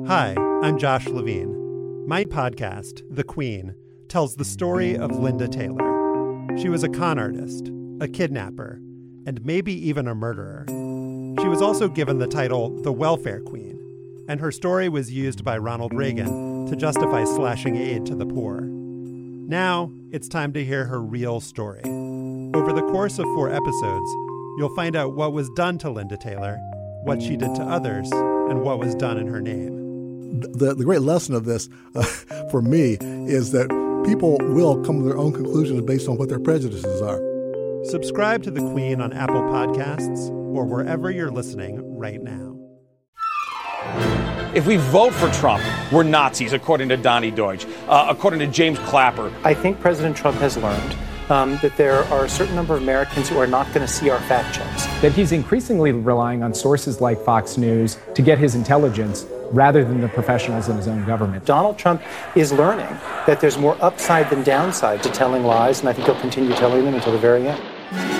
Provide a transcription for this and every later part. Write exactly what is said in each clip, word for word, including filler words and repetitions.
Hi, I'm Josh Levine. My podcast, The Queen, tells the story of Linda Taylor. She was a con artist, a kidnapper, and maybe even a murderer. She was also given the title the Welfare Queen, and her story was used by Ronald Reagan to justify slashing aid to the poor. Now, it's time to hear her real story. Over the course of four episodes, you'll find out what was done to Linda Taylor, what she did to others, and what was done in her name. The, the great lesson of this uh, for me is that people will come to their own conclusions based on what their prejudices are. Subscribe to The Queen on Apple Podcasts or wherever you're listening right now. If we vote for Trump, we're Nazis, according to Donny Deutsch, uh, according to James Clapper. I think President Trump has learned um, that there are a certain number of Americans who are not going to see our fact checks. That he's increasingly relying on sources like Fox News to get his intelligence rather than the professionals in his own government. Donald Trump is learning that there's more upside than downside to telling lies, and I think he'll continue telling them until the very end.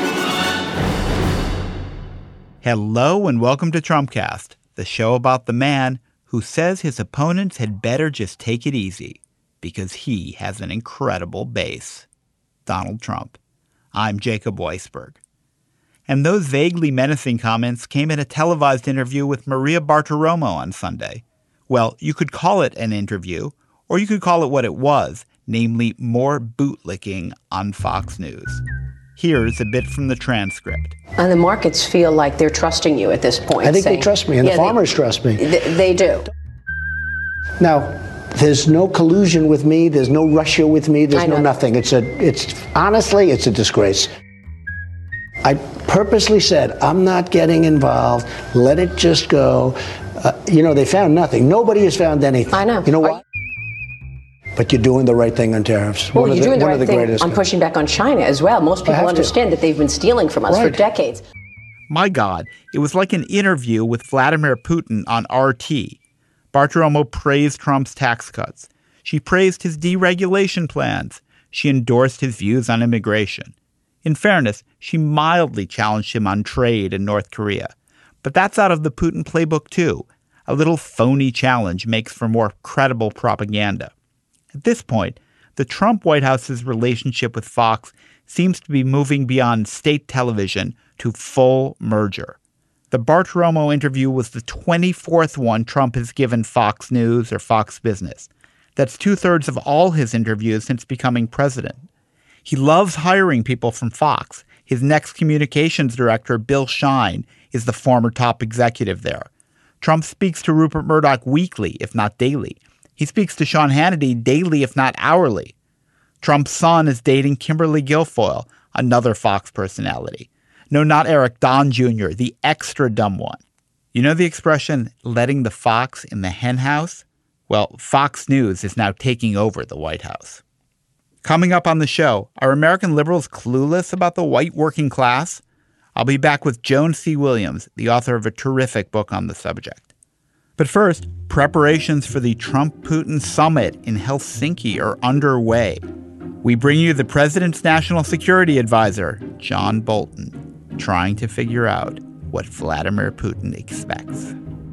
Hello and welcome to Trumpcast, the show about the man who says his opponents had better just take it easy because he has an incredible base. Donald Trump. I'm Jacob Weisberg. And those vaguely menacing comments came in a televised interview with Maria Bartiromo on Sunday. Well, you could call it an interview, or you could call it what it was, namely more bootlicking on Fox News. Here's a bit from the transcript. And the markets feel like they're trusting you at this point. I think saying, they trust me, and yeah, the farmers they, trust me. They, they do. Now, there's no collusion with me. There's no Russia with me. There's no nothing. It's a, it's honestly, it's a disgrace. I purposely said, I'm not getting involved. Let it just go. Uh, you know, they found nothing. Nobody has found anything. I know. You know what? But you're doing the right thing on tariffs. Well, one you're of the, doing the one right of the thing greatest. on pushing back on China as well. Most people understand to. that they've been stealing from us right. for decades. My God, it was like an interview with Vladimir Putin on R T. Bartiromo praised Trump's tax cuts. She praised his deregulation plans. She endorsed his views on immigration. In fairness, she mildly challenged him on trade in North Korea. But that's out of the Putin playbook, too. A little phony challenge makes for more credible propaganda. At this point, the Trump White House's relationship with Fox seems to be moving beyond state television to full merger. The Bartiromo interview was the twenty-fourth one Trump has given Fox News or Fox Business. That's two-thirds of all his interviews since becoming president. He loves hiring people from Fox. His next communications director, Bill Shine, is the former top executive there. Trump speaks to Rupert Murdoch weekly, if not daily. He speaks to Sean Hannity daily, if not hourly. Trump's son is dating Kimberly Guilfoyle, another Fox personality. No, not Eric Don Junior, the extra dumb one. You know the expression, letting the fox in the hen house? Well, Fox News is now taking over the White House. Coming up on the show, are American liberals clueless about the white working class? I'll be back with Joan C. Williams, the author of a terrific book on the subject. But first, preparations for the Trump-Putin summit in Helsinki are underway. We bring you the president's national security advisor, John Bolton, trying to figure out what Vladimir Putin expects.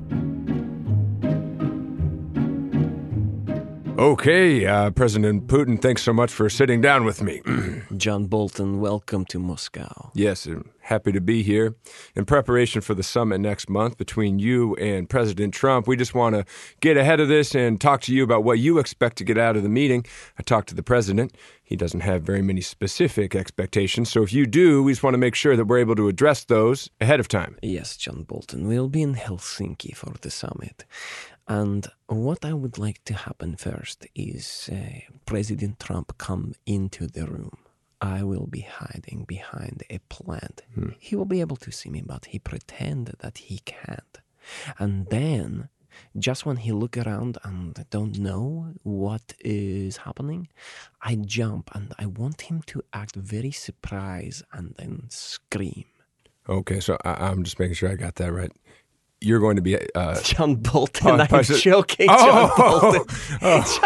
Okay, uh, President Putin, thanks so much for sitting down with me. John Bolton, welcome to Moscow. Yes, I'm happy to be here. In preparation for the summit next month between you and President Trump, we just want to get ahead of this and talk to you about what you expect to get out of the meeting. I talked to the president. He doesn't have very many specific expectations, so if you do, we just want to make sure that we're able to address those ahead of time. Yes, John Bolton, we'll be in Helsinki for the summit. And what I would like to happen first is uh, President Trump come into the room. I will be hiding behind a plant. Hmm. He will be able to see me, but he pretend that he can't. And then, just when he look around and don't know what is happening, I jump and I want him to act very surprised and then scream. Okay, so I- I'm just making sure I got that right. You're going to be... Uh, John Bolton, uh, I'm joking, oh, John Bolton. Oh, oh. John Bolton.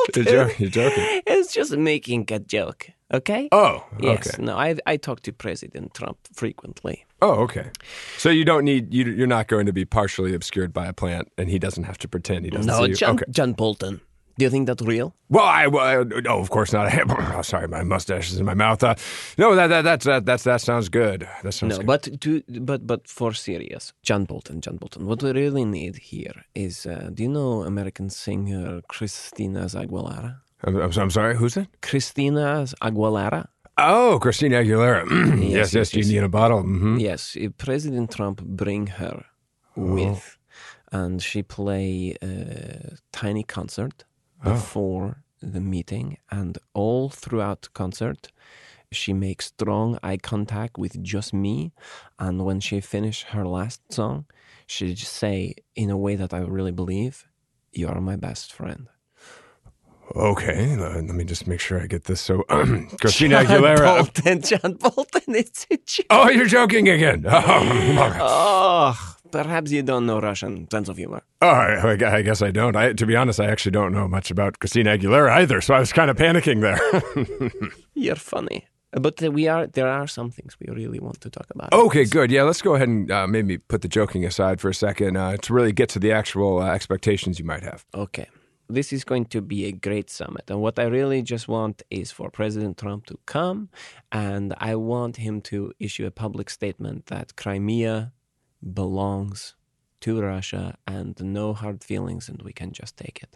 Bolton. You're joking. You're joking. It's just making a joke, okay? Oh, yes. okay. No, I I talk to President Trump frequently. Oh, okay. So you don't need you. You're not going to be partially obscured by a plant, and he doesn't have to pretend he doesn't No, see you. John, Okay. John Bolton. Do you think that's real? Well, I, well, I no, of course not. Oh, sorry, my mustache is in my mouth. Uh, no, that that that's that that's that sounds good. That sounds no, good. but to but but for serious, John Bolton, John Bolton. What we really need here is, uh, do you know American singer Christina Aguilera? I'm, I'm, I'm sorry. Who's that? Christina Aguilera. Oh, Christina Aguilera. yes, yes, yes, yes, genie in a bottle. Mm-hmm. Yes, if President Trump bring her with, and she play a tiny concert before the meeting, and all throughout the concert, she makes strong eye contact with just me, and when she finish her last song, she just say in a way that I really believe, "You are my best friend." Okay, uh, let me just make sure I get this. So, Christina John Aguilera. Bolton, John Bolton, it's a joke. Oh, you're joking again. Oh, Oh, perhaps you don't know Russian sense of humor. oh I, I guess I don't. I, to be honest, I actually don't know much about Christina Aguilera either, so I was kind of panicking there. You're funny. But we are. There are some things we really want to talk about. Okay, good. Yeah, let's go ahead and uh, maybe put the joking aside for a second uh, to really get to the actual uh, expectations you might have. Okay. This is going to be a great summit. And what I really just want is for President Trump to come, and I want him to issue a public statement that Crimea belongs to Russia and no hard feelings, and we can just take it.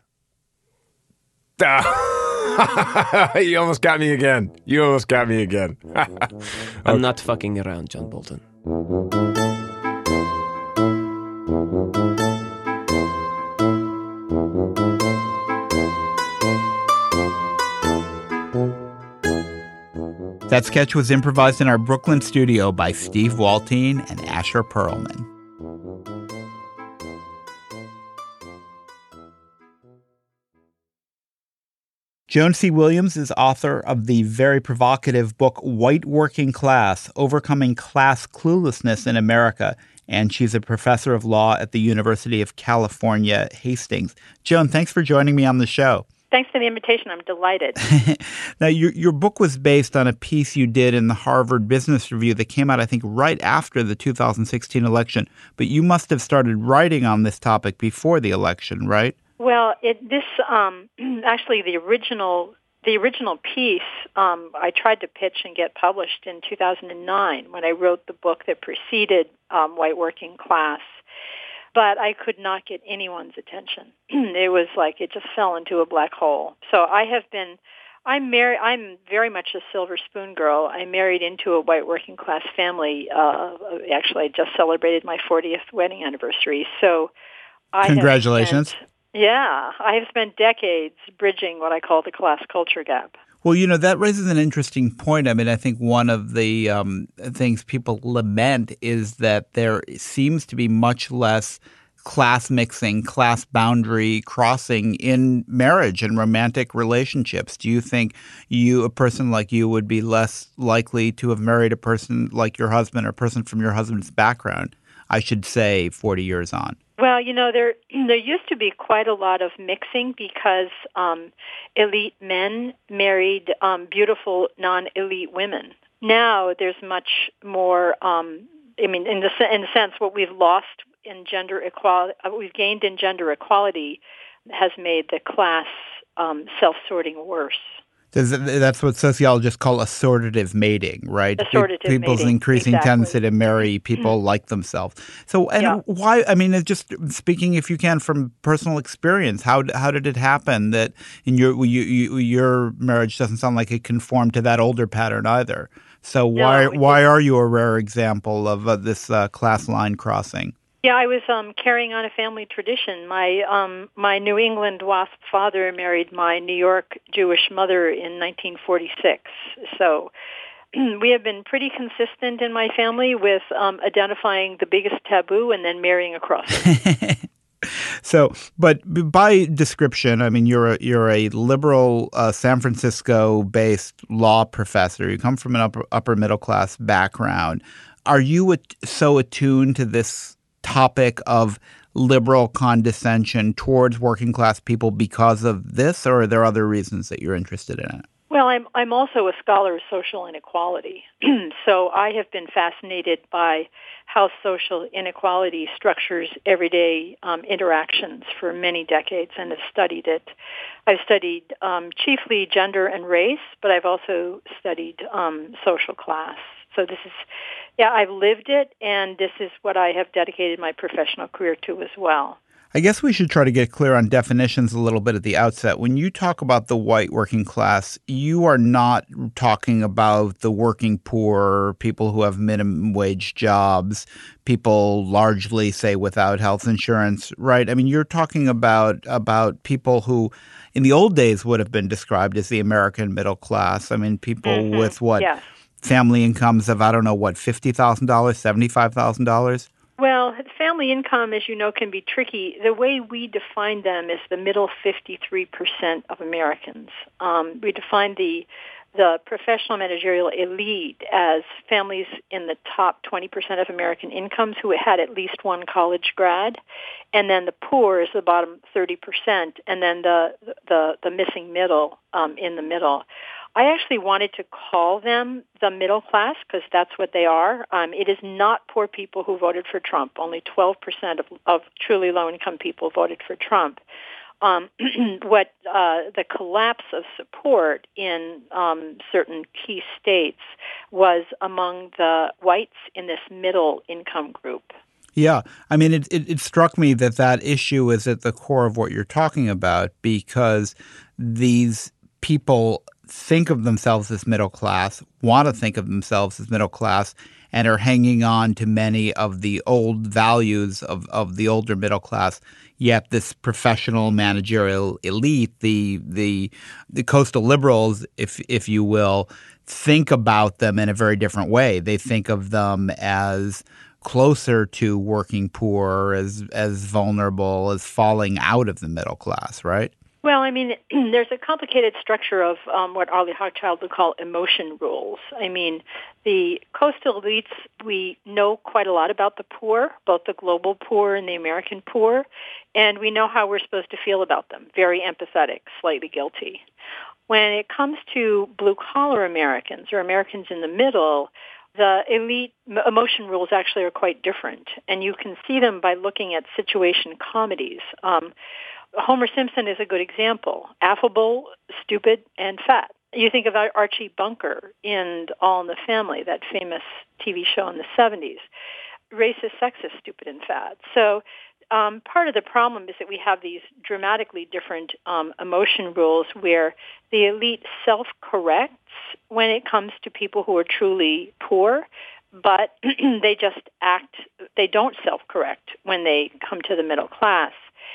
You almost got me again. You almost got me again. Okay. I'm not fucking around, John Bolton. That sketch was improvised in our Brooklyn studio by Steve Waltine and Asher Perlman. Joan C. Williams is author of the very provocative book White Working Class, Overcoming Class Cluelessness in America, and she's a professor of law at the University of California, Hastings. Joan, thanks for joining me on the show. Thanks for the invitation. I'm delighted. Now, your your book was based on a piece you did in the Harvard Business Review that came out, I think, right after the two thousand sixteen election. But you must have started writing on this topic before the election, right? Well, it, this um, actually the original the original piece um, I tried to pitch and get published in two thousand nine when I wrote the book that preceded um, White Working Class. But I could not get anyone's attention. It was like it just fell into a black hole. So I have been, I'm married. I'm very much a silver spoon girl. I married into a white working class family. Uh, actually, I just celebrated my fortieth wedding anniversary. So, I congratulations. Have spent, yeah, I have spent decades bridging what I call the class culture gap. Well, you know, that raises an interesting point. I mean, I think one of the um, things people lament is that there seems to be much less class mixing, class boundary crossing in marriage and romantic relationships. Do you think you, a person like you, would be less likely to have married a person like your husband or a person from your husband's background, I should say, forty years on? Well, you know, there there used to be quite a lot of mixing because um, elite men married um, beautiful non-elite women. Now there's much more. Um, I mean, in the in the sense, what we've lost in gender equality, what we've gained in gender equality, has made the class um, self-sorting worse. That's what sociologists call assortative mating, right? Assortative People's mating, increasing exactly. tendency to marry people like themselves. So, and Yeah. why? I mean, just speaking, if you can, from personal experience, how how did it happen that in your you, you, your marriage doesn't sound like it conformed to that older pattern either? So why No, it why didn't. are you a rare example of uh, this uh, class line crossing? Yeah, I was um, carrying on a family tradition. My um, my New England WASP father married my New York Jewish mother in nineteen forty-six. So we have been pretty consistent in my family with um, identifying the biggest taboo and then marrying across it. So, but by description, I mean you're a, you're a liberal uh, San Francisco-based law professor. You come from an upper upper middle class background. Are you at, so attuned to this topic of liberal condescension towards working class people because of this, or are there other reasons that you're interested in it? Well, I'm I'm also a scholar of social inequality. So I have been fascinated by how social inequality structures everyday um, interactions for many decades and have studied it. I've studied um, chiefly gender and race, but I've also studied um, social class. So this is, yeah, I've lived it, and this is what I have dedicated my professional career to as well. I guess we should try to get clear on definitions a little bit at the outset. When you talk about the white working class, you are not talking about the working poor, people who have minimum wage jobs, people largely, say, without health insurance, right? I mean, you're talking about about people who in the old days would have been described as the American middle class. I mean, people mm-hmm. with what? Yes. Family incomes of, I don't know, what, fifty thousand dollars, seventy-five thousand dollars? Well, family income, as you know, can be tricky. The way we define them is the middle fifty-three percent of Americans. Um, we define the the professional managerial elite as families in the top twenty percent of American incomes who had at least one college grad, and then the poor is the bottom thirty percent, and then the the, the missing middle um, in the middle. I actually wanted to call them the middle class because that's what they are. Um, it is not poor people who voted for Trump. Only twelve percent of, of truly low-income people voted for Trump. Um, what uh, the collapse of support in um, certain key states was among the whites in this middle income group. Yeah. I mean, it, it, it struck me that that issue is at the core of what you're talking about because these people think of themselves as middle class, want to think of themselves as middle class, and are hanging on to many of the old values of, of the older middle class. Yet this professional managerial elite, the the the coastal liberals, if if you will, think about them in a very different way. They think of them as closer to working poor, as as vulnerable, as falling out of the middle class, right? Well, I mean, there's a complicated structure of um, what Arlie Hochschild would call emotion rules. I mean, the coastal elites, we know quite a lot about the poor, both the global poor and the American poor, and we know how we're supposed to feel about them. Very empathetic, slightly guilty. When it comes to blue-collar Americans or Americans in the middle, the elite emotion rules actually are quite different, and you can see them by looking at situation comedies. Um, Homer Simpson is a good example. Affable, stupid, and fat. You think of Archie Bunker in All in the Family, that famous T V show in the seventies. Racist, sexist, stupid, and fat. So um, part of the problem is that we have these dramatically different um, emotion rules where the elite self-corrects when it comes to people who are truly poor, but they just act, they don't self-correct when they come to the middle class.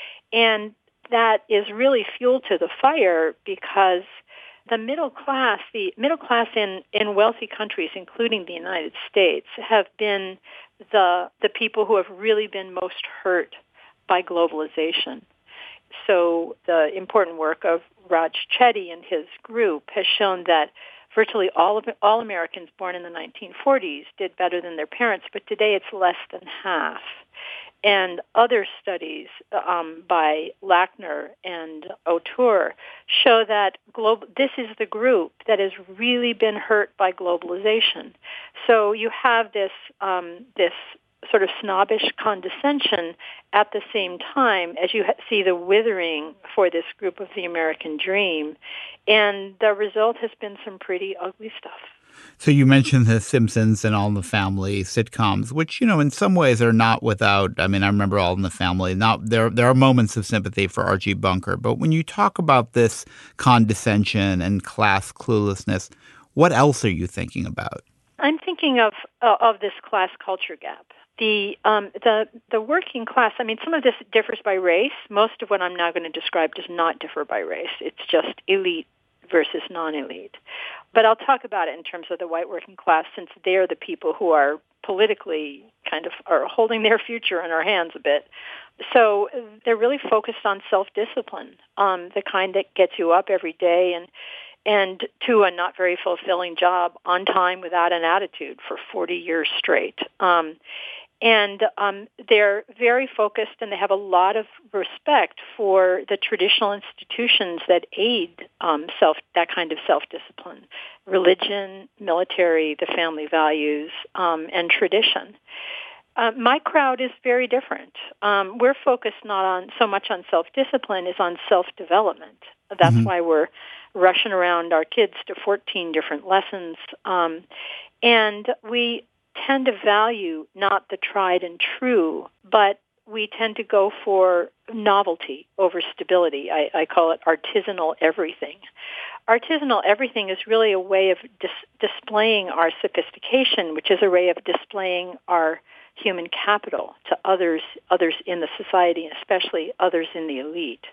And that is really fuel to the fire because the middle class, the middle class in, in wealthy countries, including the United States, have been the the people who have really been most hurt by globalization. So the important work of Raj Chetty and his group has shown that virtually all of all Americans born in the nineteen forties did better than their parents, but today it's less than half. And other studies um, by Lackner and O'Toole show that global, this is the group that has really been hurt by globalization. So you have this um, this sort of snobbish condescension at the same time as you ha- see the withering for this group of the American dream. And the result has been some pretty ugly stuff. So you mentioned The Simpsons and All in the Family sitcoms, which, you know, in some ways are not without, I mean, I remember All in the Family. Not there there are moments of sympathy for Archie Bunker. But when you talk about this condescension and class cluelessness, what else are you thinking about? I'm thinking of uh, of this class culture gap. The um, the the working class, I mean, some of this differs by race. Most of what I'm now going to describe does not differ by race. It's just elite versus non-elite. But I'll talk about it in terms of the white working class, since they're the people who are politically kind of are holding their future in our hands a bit. So they're really focused on self-discipline, um, the kind that gets you up every day and and to a not very fulfilling job on time without an attitude for forty years straight. Um, And um, they're very focused, and they have a lot of respect for the traditional institutions that aid um, self that kind of self-discipline: religion, military, the family values, um, and tradition. Uh, my crowd is very different. Um, we're focused not on so much on self-discipline as on self-development. That's mm-hmm. why we're rushing around our kids to fourteen different lessons, um, and we tend to value not the tried and true, but we tend to go for novelty over stability. I, I call it artisanal everything. Artisanal everything is really a way of dis- displaying our sophistication, which is a way of displaying our human capital to others, others in the society, especially others in the elite.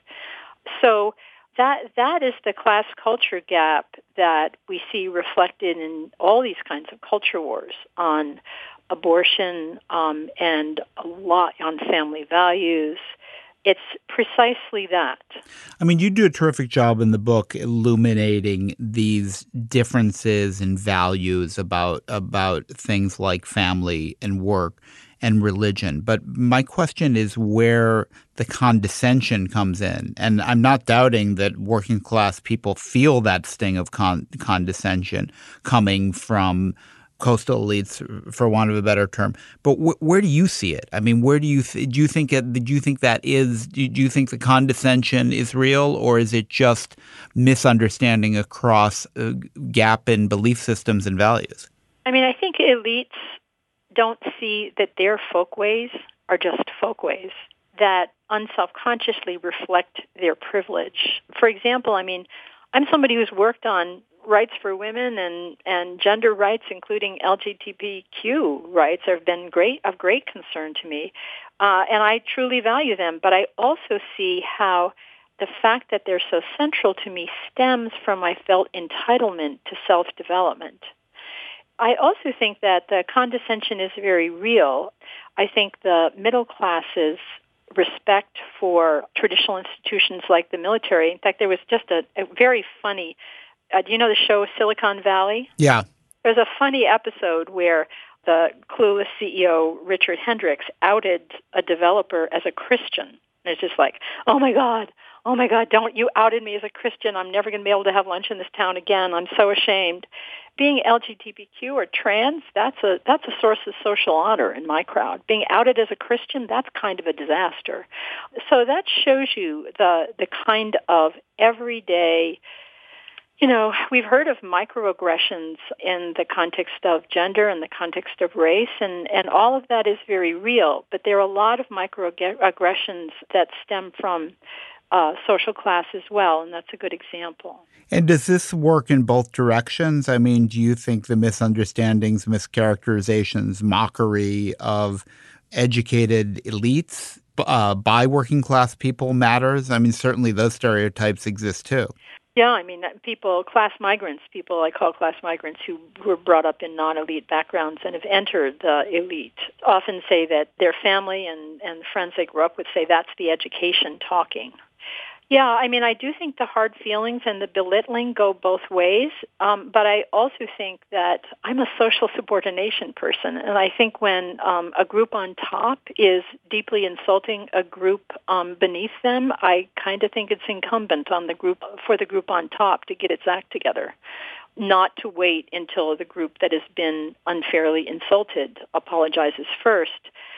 So that that is the class culture gap that we see reflected in all these kinds of culture wars on abortion um, and a lot on family values. It's precisely that. I mean, you do a terrific job in the book illuminating these differences in values about about things like family and work and religion. But my question is where the condescension comes in. And I'm not doubting that working class people feel that sting of con- condescension coming from coastal elites, for want of a better term. But wh- where do you see it? I mean, where do you th- do you think it, do you think that is do you think the condescension is real, or is it just misunderstanding across a gap in belief systems and values? I mean, I think elites don't see that their folkways are just folkways that unselfconsciously reflect their privilege. For example, I mean, I'm somebody who's worked on rights for women and, and gender rights, including L G B T Q rights, have been great of great concern to me, uh, and I truly value them. But I also see how the fact that they're so central to me stems from my felt entitlement to self-development. I also think that the condescension is very real. I think the middle class's respect for traditional institutions like the military. In fact, there was just a, a very funny, uh, do you know the show Silicon Valley? Yeah. There's a funny episode where the clueless C E O, Richard Hendricks, outed a developer as a Christian. And it's just like, oh my God, oh my God, don't, you outed me as a Christian. I'm never going to be able to have lunch in this town again. I'm so ashamed. Being L G B T Q or trans, that's a that's a source of social honor in my crowd. Being outed as a Christian, that's kind of a disaster. So that shows you the the kind of everyday, you know, we've heard of microaggressions in the context of gender and the context of race, and, and all of that is very real. But there are a lot of microaggressions that stem from uh, social class as well, and that's a good example. And does this work in both directions? I mean, do you think the misunderstandings, mischaracterizations, mockery of educated elites uh, by working class people matters? I mean, certainly those stereotypes exist too. Yeah, I mean, people, class migrants, people I call class migrants who were brought up in non-elite backgrounds and have entered the elite, often say that their family and, and friends they grew up with say that's the education talking. Yeah, I mean, I do think the hard feelings and the belittling go both ways, um, but I also think that I'm a social subordination person, and I think when um, a group on top is deeply insulting a group um, beneath them, I kind of think it's incumbent on the group for the group on top to get its act together, not to wait until the group that has been unfairly insulted apologizes first.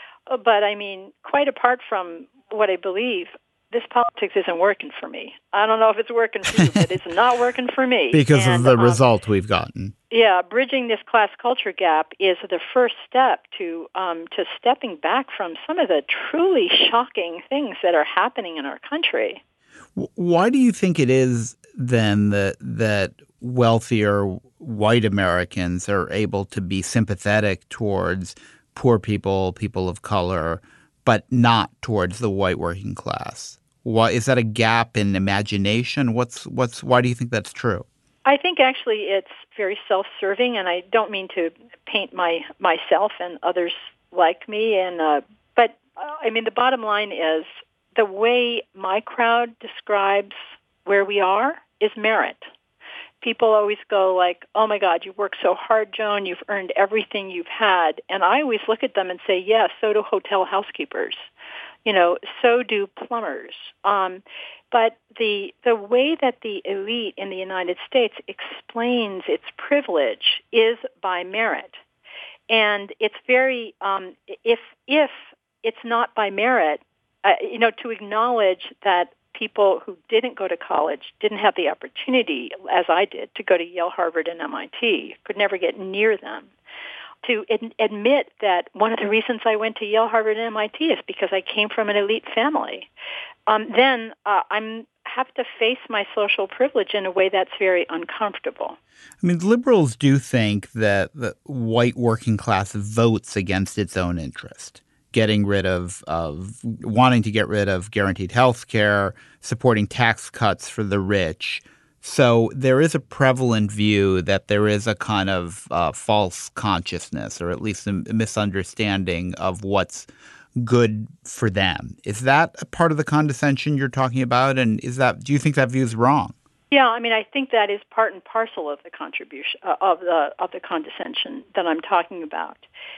But I mean, quite apart from what I believe, this politics isn't working for me. I don't know if it's working for you, but it's not working for me. Because and, of the um, result we've gotten. Yeah, bridging this class culture gap is the first step to um, to stepping back from some of the truly shocking things that are happening in our country. Why do you think it is then that that wealthier white Americans are able to be sympathetic towards poor people, people of color, but not towards the white working class? Why is that a gap in imagination? What's what's why do you think that's true? I think actually it's very self-serving, and I don't mean to paint my myself and others like me. And uh, but uh, I mean the bottom line is the way my crowd describes where we are is merit. people always go like, oh, my God, you worked so hard, Joan. You've earned everything you've had. And I always look at them and say, yes, yeah, so do hotel housekeepers. You know, so do plumbers. Um, but the the way that the elite in the United States explains its privilege is by merit. And it's very, um, if if it's not by merit, uh, you know, to acknowledge that people who didn't go to college didn't have the opportunity, as I did, to go to Yale, Harvard, and M I T, could never get near them. To ad- admit that one of the reasons I went to Yale, Harvard, and M I T is because I came from an elite family. Um, then uh, I'm have to face my social privilege in a way that's very uncomfortable. I mean, liberals do think that the white working class votes against its own interest, getting rid of, of wanting to get rid of guaranteed health care, supporting tax cuts for the rich. So there is a prevalent view that there is a kind of uh, false consciousness, or at least a misunderstanding of what's good for them. Is that a part of the condescension you're talking about? And is that, do you think that view is wrong? Yeah, I mean, I think that is part and parcel of the contribution uh, of the of the condescension that I'm talking about.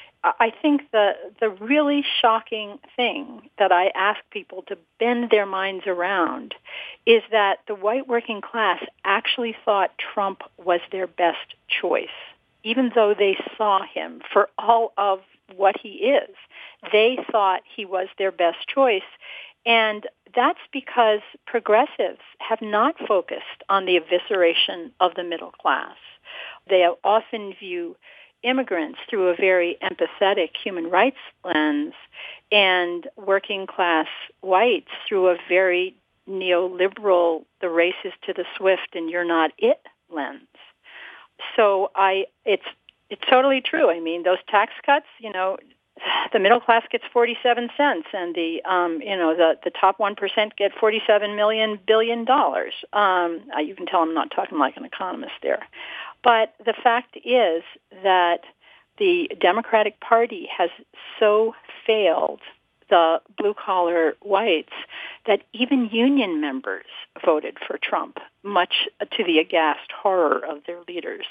I think the the really shocking thing that I ask people to bend their minds around is that the white working class actually thought Trump was their best choice, even though they saw him for all of what he is. They thought he was their best choice. And that's because progressives have not focused on the evisceration of the middle class. They often view immigrants through a very empathetic human rights lens and working class whites through a very neoliberal, the race is to the swift and you're not it lens. So I, it's it's totally true. I mean, those tax cuts, you know, the middle class gets forty-seven cents, and the um, you know the, the top one percent get forty-seven million billion dollars. Um, you can tell I'm not talking like an economist there, but the fact is that the Democratic Party has so failed the blue-collar whites that even union members voted for Trump, much to the aghast horror of their leaders.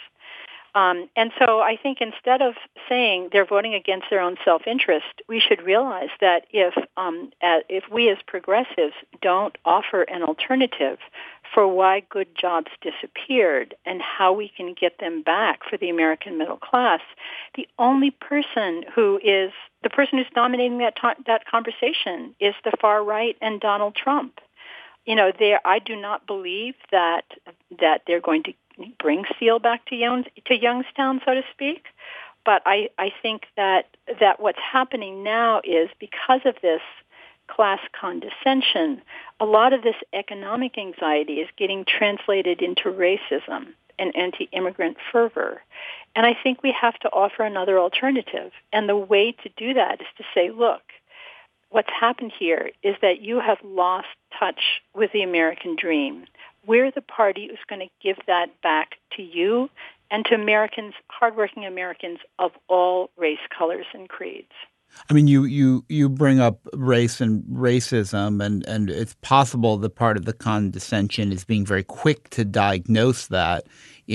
Um, and so I think instead of saying they're voting against their own self-interest, we should realize that if um, uh, if we as progressives don't offer an alternative for why good jobs disappeared and how we can get them back for the American middle class, the only person who is the person who's dominating that to- that conversation is the far right and Donald Trump. You know, there I do not believe that that they're going to bring steel back to Young, to Youngstown, so to speak. But I, I think that that what's happening now is because of this class condescension, a lot of this economic anxiety is getting translated into racism and anti-immigrant fervor. And I think we have to offer another alternative. And the way to do that is to say, look, what's happened here is that you have lost touch with the American dream. We're the party who's going to give that back to you and to Americans, hardworking Americans of all race, colors, and creeds. I mean, you, you, you bring up race and racism, and, and it's possible that part of the condescension is being very quick to diagnose that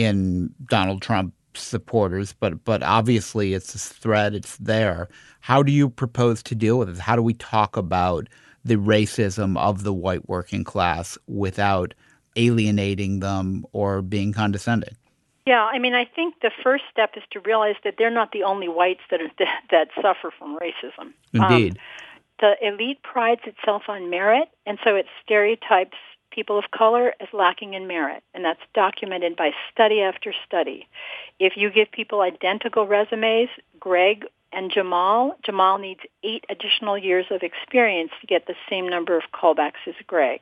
in Donald Trump supporters, but but obviously it's a threat, it's there. How do you propose to deal with it? How do we talk about the racism of the white working class without alienating them or being condescending? Yeah, I mean, I think the first step is to realize that they're not the only whites that are, that suffer from racism. Indeed. Um, the elite prides itself on merit, and so it stereotypes people of color as lacking in merit, and that's documented by study after study. If you give people identical resumes, Greg and Jamal, Jamal needs eight additional years of experience to get the same number of callbacks as Greg.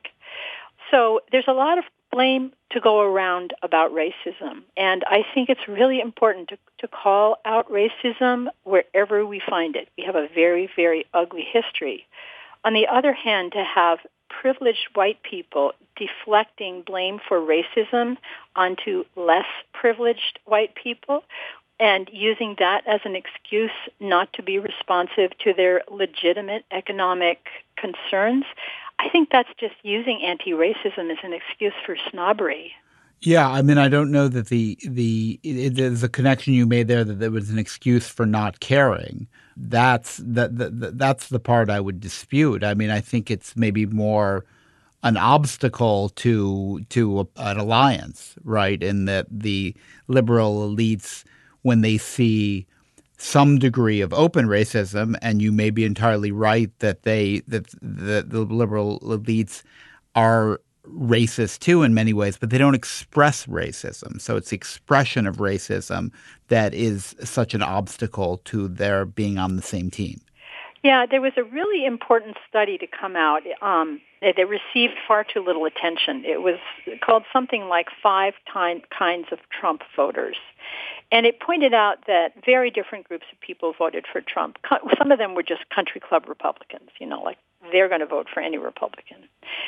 So there's a lot of blame to go around about racism, and I think it's really important to, to call out racism wherever we find it. We have a very, very ugly history. On the other hand, to have privileged white people deflecting blame for racism onto less privileged white people and using that as an excuse not to be responsive to their legitimate economic concerns, I think that's just using anti-racism as an excuse for snobbery. Yeah, I mean, I don't know that the the it, there's a connection you made there that there was an excuse for not caring. That's that, that that's the part I would dispute. I mean, I think it's maybe more an obstacle to to a, an alliance, right? In that the liberal elites, when they see some degree of open racism, and you may be entirely right that they that the, the liberal elites are racist too in many ways, but they don't express racism. So it's the expression of racism that is such an obstacle to their being on the same team. Yeah, there was a really important study to come out um, that received far too little attention. It was called something like Five time, Kinds of Trump Voters. And it pointed out that very different groups of people voted for Trump. Some of them were just country club Republicans, you know, like they're going to vote for any Republican.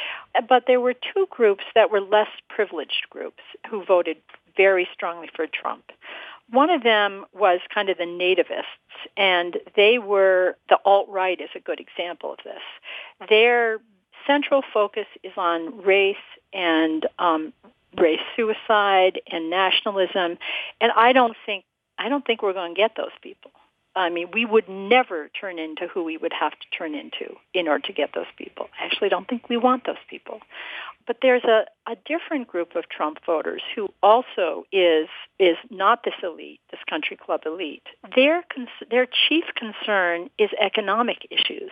But there were two groups that were less privileged groups who voted very strongly for Trump. One of them was kind of the nativists, and they were, the alt-right is a good example of this. Their central focus is on race and um, race suicide and nationalism, and I don't think I don't think we're going to get those people. I mean, we would never turn into who we would have to turn into in order to get those people. I actually don't think we want those people. But there's a, a different group of Trump voters who also is is not this elite, this country club elite. Their their chief concern is economic issues.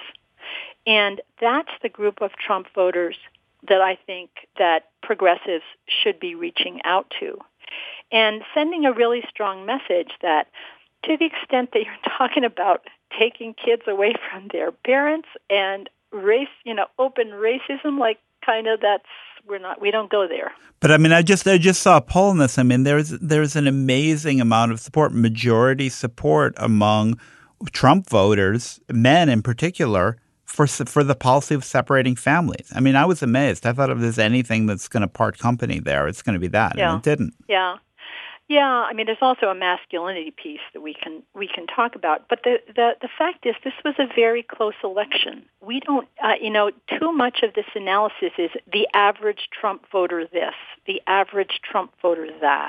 And that's the group of Trump voters that I think that progressives should be reaching out to. And sending a really strong message that to the extent that you're talking about taking kids away from their parents and race, you know, open racism, like kind of that's, we're not, we don't go there. But I mean, I just, I just saw a poll on this. I mean, there's, there's an amazing amount of support, majority support among Trump voters, men in particular, for, for the policy of separating families. I mean, I was amazed. I thought if there's anything that's going to part company there, it's going to be that. Yeah. And it didn't. Yeah. Yeah, I mean, there's also a masculinity piece that we can we can talk about. But the the, the fact is, this was a very close election. We don't, uh, you know, too much of this analysis is the average Trump voter this, the average Trump voter that.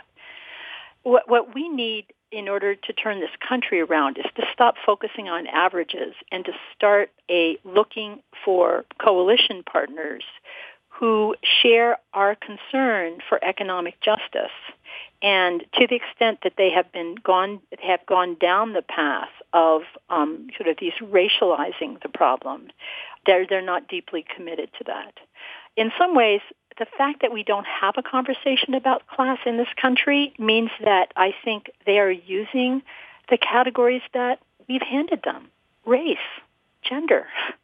What what we need in order to turn this country around is to stop focusing on averages and to start a looking for coalition partners who share our concern for economic justice. And to the extent that they have been gone, have gone down the path of um, sort of these racializing the problem, they're they're not deeply committed to that. In some ways, the fact that we don't have a conversation about class in this country means that I think they are using the categories that we've handed them: race, gender.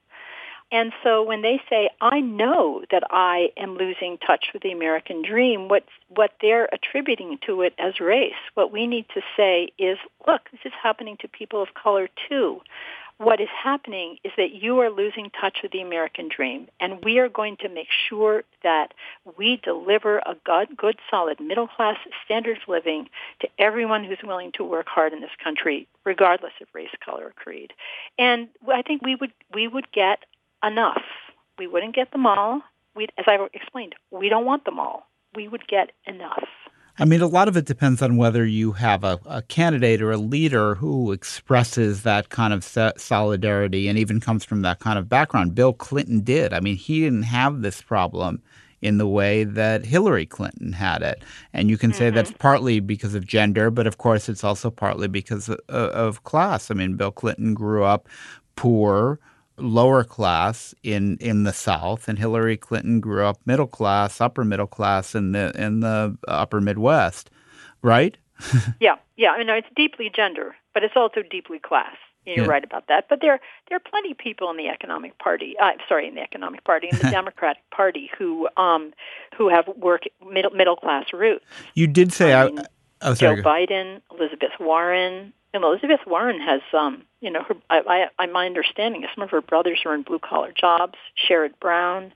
And so when they say, I know that I am losing touch with the American dream, what, what they're attributing to it as race. What we need to say is, look, this is happening to people of color too. What is happening is that you are losing touch with the American dream, and we are going to make sure that we deliver a good, good solid middle-class standard of living to everyone who's willing to work hard in this country, regardless of race, color, or creed. And I think we would we would get enough. We wouldn't get them all. We, as I explained, we don't want them all. We would get enough. I mean, a lot of it depends on whether you have a, a candidate or a leader who expresses that kind of solidarity and even comes from that kind of background. Bill Clinton did. I mean, he didn't have this problem in the way that Hillary Clinton had it. And you can mm-hmm. say that's partly because of gender, but of course it's also partly because of, of class. I mean, Bill Clinton grew up poor, lower class in, in the South, and Hillary Clinton grew up middle class, upper middle class in the in the upper Midwest, right? yeah, yeah. I mean, it's deeply gender, but it's also deeply class. You're yeah. right about that. But there there are plenty of people in the economic party. Uh, sorry, in the economic party, in the Democratic Party, who um who have work middle middle class roots. You did say, I mean, I, oh, sorry. Joe Biden, Elizabeth Warren. And Elizabeth Warren has, um, you know, her, I, I, my understanding is some of her brothers are in blue-collar jobs. Sherrod Brown,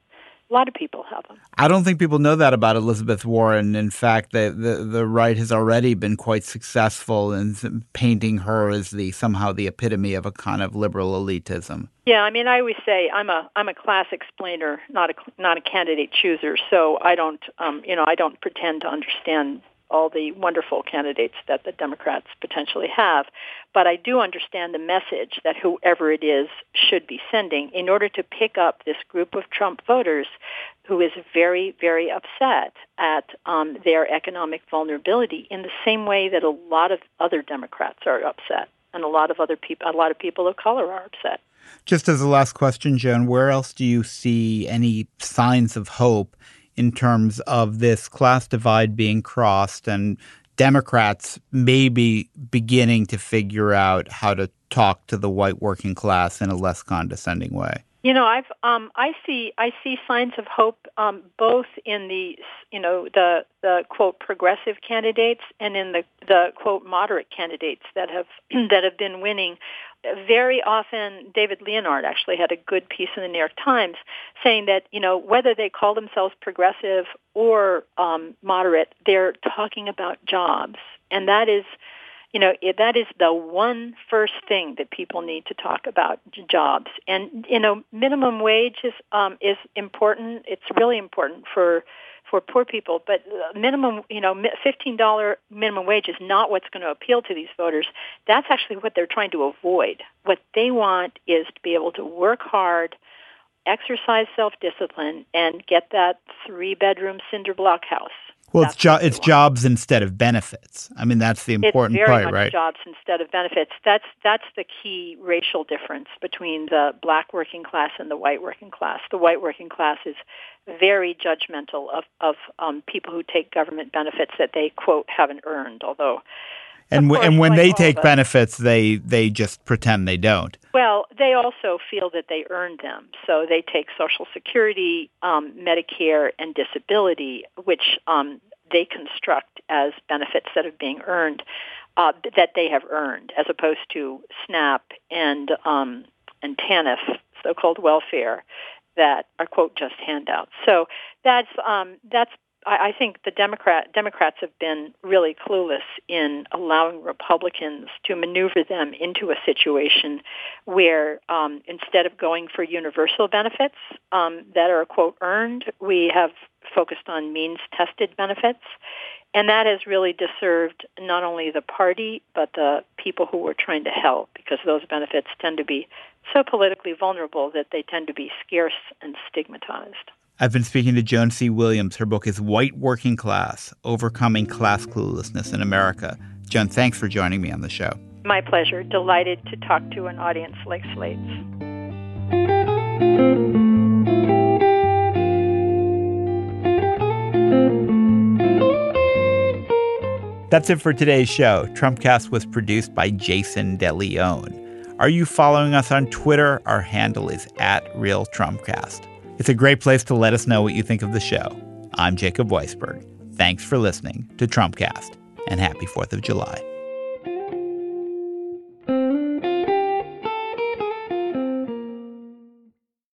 A lot of people have them. I don't think people know that about Elizabeth Warren. In fact, the, the, the right has already been quite successful in painting her as the somehow the epitome of a kind of liberal elitism. Yeah, I mean, I always say I'm a I'm a class explainer, not a not a candidate chooser. So I don't, um, you know, I don't pretend to understand all the wonderful candidates that the Democrats potentially have. But I do understand the message that whoever it is should be sending in order to pick up this group of Trump voters who is very, very upset at um, their economic vulnerability in the same way that a lot of other Democrats are upset and a lot of other people, a lot of people of color are upset. Just as a last question, Joan, where else do you see any signs of hope in terms of this class divide being crossed and Democrats maybe beginning to figure out how to talk to the white working class in a less condescending way? You know, I've um, I see I see signs of hope um, both in the you know the the quote progressive candidates and in the the quote moderate candidates that have that have been winning. Very often, David Leonard actually had a good piece in the New York Times saying that, you know, whether they call themselves progressive or um, moderate, they're talking about jobs. And that is, you know, it, that is the one first thing that people need to talk about, jobs. And, you know, minimum wage is, um, is important. It's really important for for poor people, but minimum, you know, fifteen dollars minimum wage is not what's going to appeal to these voters. That's actually what they're trying to avoid. What they want is to be able to work hard, exercise self-discipline, and get that three-bedroom cinder block house. Well, it's jo- it's jobs instead of benefits. I mean, that's the important it's very part, much right? Jobs instead of benefits. That's that's the key racial difference between the black working class and the white working class. The white working class is very judgmental of of um, people who take government benefits that they quote haven't earned. Although, and course, and when like they all take of us, benefits, they they just pretend they don't. Well, they also feel that they earned them. So they take Social Security, um, Medicare, and disability, which um, they construct as benefits that are being earned, uh, that they have earned, as opposed to SNAP and um, and TANF, so-called welfare, that are, quote, just handouts. So that's um, that's. I think the Democrat Democrats have been really clueless in allowing Republicans to maneuver them into a situation where um, instead of going for universal benefits um, that are, quote, earned, we have focused on means-tested benefits. And that has really disserved not only the party, but the people who we're trying to help, because those benefits tend to be so politically vulnerable that they tend to be scarce and stigmatized. I've been speaking to Joan C. Williams. Her book is White Working Class, Overcoming Class Cluelessness in America. Joan, thanks for joining me on the show. My pleasure. Delighted to talk to an audience like Slate's. That's it for today's show. Trumpcast was produced by Jason DeLeon. Are you following us on Twitter? Our handle is at RealTrumpcast. It's a great place to let us know what you think of the show. I'm Jacob Weisberg. Thanks for listening to Trumpcast, and happy fourth of July.